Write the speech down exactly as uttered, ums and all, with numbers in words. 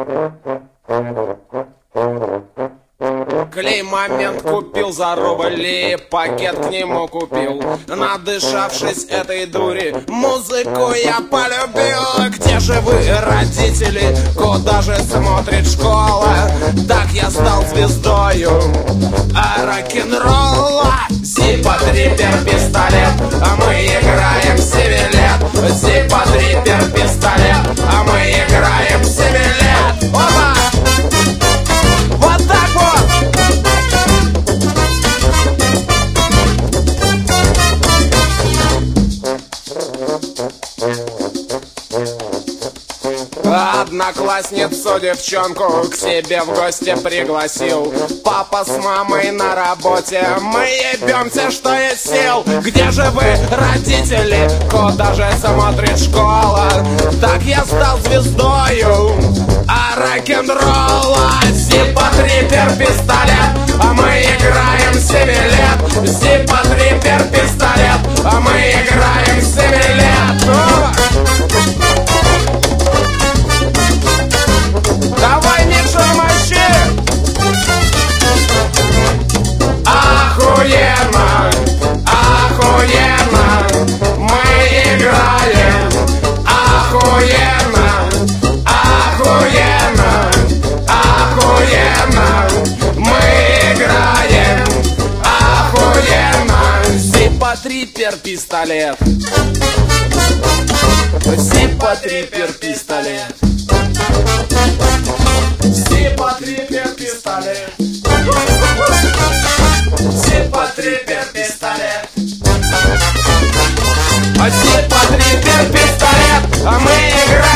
Клей момент купил за рубли, пакет к нему купил. Надышавшись этой дури, музыку я полюбил. Где же вы, родители? Куда же смотрит школа? Так я стал звездою а рок-н-ролла. Зиппо, триппер, пистолет, а мы играем семь лет. Зиппо, триппер, пистолет, а мы играем семь лет. Опа! Вот так вот! Одноклассницу девчонку к себе в гости пригласил. Папа с мамой на работе, мы ебемся, что есть сил. Где же вы, родители? Куда же смотрит школа? Так я стал звездою а рок-н-ролла. Зиппо, триппер, пистолет, а мы играем семь лет. Зиппо, триппер, пистолет, а мы играем семь лет. Давай, Миша, мощи! Охуенно, охуенно, мы играем. Охуенно, охуенно, охуенно, мы играем. Охуенно. Зиппо, триппер, пистолет. Зиппо, триппер, пистолет. Зиппо, триппер, пистолет. Зиппо, триппер, пистолет. Зиппо, триппер, пистолет, а мы играем.